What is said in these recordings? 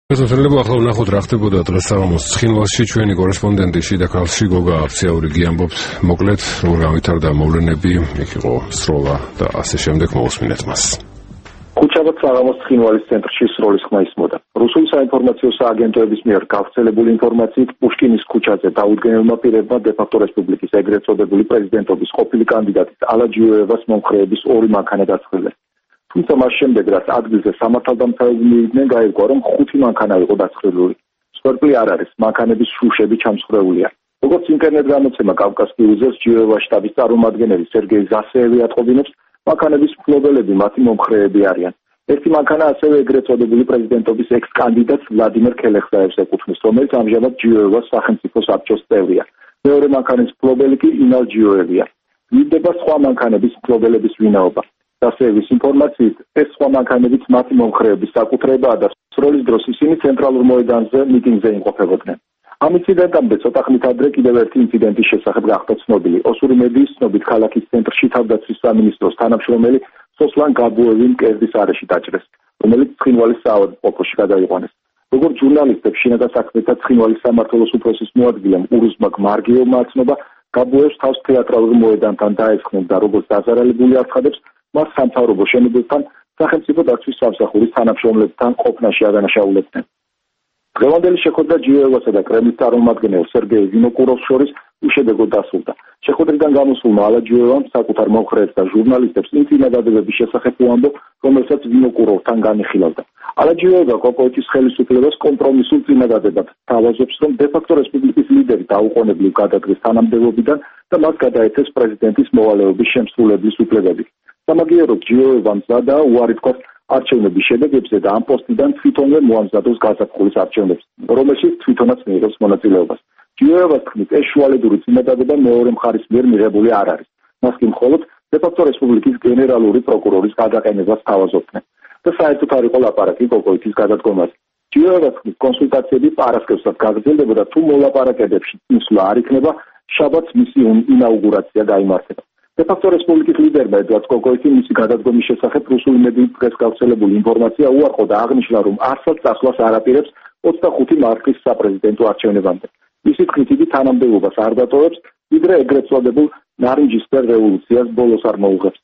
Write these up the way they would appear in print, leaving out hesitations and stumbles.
Fellow ახლა ვნახოთ რა ხდებოდა დღეს საღამოს ცხინვალში ჩვენი კორესპონდენტი შიდა ქალში გოგა აფციაურიგი ამბობს მოკლედ როგორ გამვითარდა მოვლენები იქ იყო სროლა და ასე შემდეგ მოусმინეთ მას ხუთშაბათ საღამოს ცხინვალის ცენტრში სროლის ხმა ისმოდა რუსული საინფორმაციო სააგენტოების მიერ გავრცელებული ინფორმაციით პუშკინის ქუჩაზე დაუდგენელმა პირებმა დე-ფაქტო რესპუბლიკის ეგრეთ წოდებული პრეზიდენტობის ყოფილი კანდიდატის ალა ჯიოევას მომხრეების ორი მანქანა დაცხრილეს თუმცა მას შემდეგ რაც ადგილზე სამართალდამცავები მივიდნენ გაირკვა რომ 5 მანქანა იყო დაცხრილული. სვერპლი არ არის, მანქანების შუშები ჩამსხვრეულია. როგორც ინტერნეტ გამოცემა კავკასკიუზეს ჯიოევას შტაბის წარმომადგენელი სერგეი ზასეევი ატყობინებს, მანქანების მფლობელები მათი მომხრეები არიან. ერთი მანქანა ასევე ეგრეთ წოდებული პრეზიდენტობის ექს-კანდიდატს ვლადიმერ ქელეხზაევს ეკუთვნის, რომელიც ამჟამად ჯიოევას სახელმწიფო საბჭოს წევრია. მეორე მანქანის მფლობელი კი ინალ ჯიოევია. მივიდება სხვა მანქანების მფლობელების ვინაობა. დასევის ინფორმაციით ეს სხვა მანქანებიც მათი მომხრეების საკუთრებაა და სროლის დროს ისინი ცენტრალურ მოედანზე მიტინგზე იმყოფებოდნენ. ამ ინციდენტამდე ცოტა ხნით ადრე კიდევ ერთი ინციდენტის შესახებ გახდა ცნობილი. ოსური მედიის ცნობით ქალაქის ცენტრში თავდაცვის სამინისტროს თანამშრომელი სოსლან გაბუევი მკერდის არეში დაჭრეს, რომელიც ცხინვალის საავადმყოფოში გადაიყვანეს. როგორც ჟურნალისტებს შინაგან საქმეთა ცხინვალის სამმართველოს უფროსის მოადგილემ ურუზმა გმარგიევმა აცნობა, გაბუევს თავს თეატრალურ მოედანთან დაესხნენ და როგორც დაზარალებული აცხადებს, მას სამთავრობო შენობებთან სახელმწიფო დაცვის სამსახურის თანამშრომლებთან ყოფნაში ადანაშაულებდნენ. დღევანდელი შეხვედრა ჯიოევასა და კრემლის წარმომადგენელ სერგეი ვინოკუროვს შორის უშედეგოდ დასრულდა. შეხვედრიდან გამოსულმა ალა ჯიოევამ საკუთარ მომხრეებს და ჟურნალისტებს იმ წინადადებების შესახებ უამბო, რომელსაც ვინოკუროვთან განიხილავდა. ალა ჯიოევა კოკოეთის ხელისუფლებას კომპრომისულ წინადადებად თავაზობს, რომ დე-ფაქტო რესპუბლიკის ლიდერი დაუყოვნებლივ გადადგეს თანამდებობიდან და მას გადაეცეს პრეზიდენტის მოვალეობის შემსრულებლის უფლებები. სამაგიეროდ ჯიოევამ მზადაა უარი თქვას არჩევნების შედეგებზე და ამ პოსტიდან თვითონვე მოამზადოს გაზაფხულის არჩევნებს, რომელშიც თვითონაც მიიღებს მონაწილეობას. ჯიოევას თქმით, ეს შუალედური წინადადება მეორე მხარის მიერ მიღებული არ არის. მას კი მხოლოდ დე-ფაქტო რესპუბლიკის გენერალური პროკურორის გადაყენებას თავაზობდნენ და საერთოდ არ იყო ლაპარაკი კოკოეთის გადადგომაზე. ჯიოევას თქმით, კონსულტაციები პარასკევსაც გაგრძელდებოდა, თუ მოლაპარაკებებში წინსვლა არ იქნება, შაბათს მისი ინაუგურაცია გაიმართება. დე-ფაქტო რესპუბლიკის ლიდერმა ედვარდ კოკოიტი მისი გადადგომის შესახებ რუსული მედიის პრესს გავრცელებული ინფორმაცია უარყო და აღნიშნა, რომ არსად წასვლას არ აპირებს 25 მარტის საპრეზიდენტო არჩევნებამდე. მისი თქმით, იგი თანამდებობას არ დატოვებს, ვიდრე ეგრეთ წოდებულ ნარინჯისფერ რევოლუციას ბოლოს არ მოუღებს.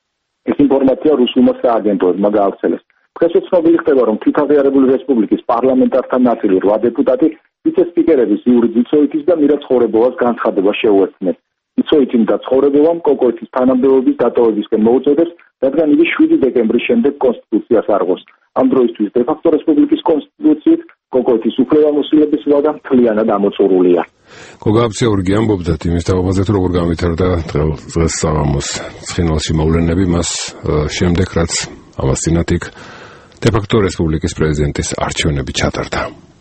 ეს ინფორმაცია რუსულმა სააგენტოებმა გაავრცელეს. დღეს ცნობილი ხდება, რომ თვითაღიარებული რესპუბლიკის პარლამენტართა ნაწილი 8 დეპუტატი ვიცე-სპიკერების იური ძიცოიტის და მირა ცხოვრებოვას განცხადებას შეუერთდნენ. იცოიტიმ და ცხოვრებოვამ კოკოეთის თანამდებობის დატოვებისკენ მოუწოდებს, რადგან იგი 7 დეკემბრის შემდეგ კონსტიტუციას არღოს. ამ დროისთვის დე-ფაქტო რესპუბლიკის კონსტიტუციით კოკოეთის უფლებამოსილების ვადა მთლიანად ამოწურულია. გოგა აფციაურიგი ამბობდა იმის თაობაზე, თუ როგორ გამვითარდა დღეს საღამოს ცხინვალში მოვლენები, მას შემდეგ რაც ამას წინათ იქ დე-ფაქტო რესპუბლიკის პრეზიდენტის არჩევნები ჩატარდა.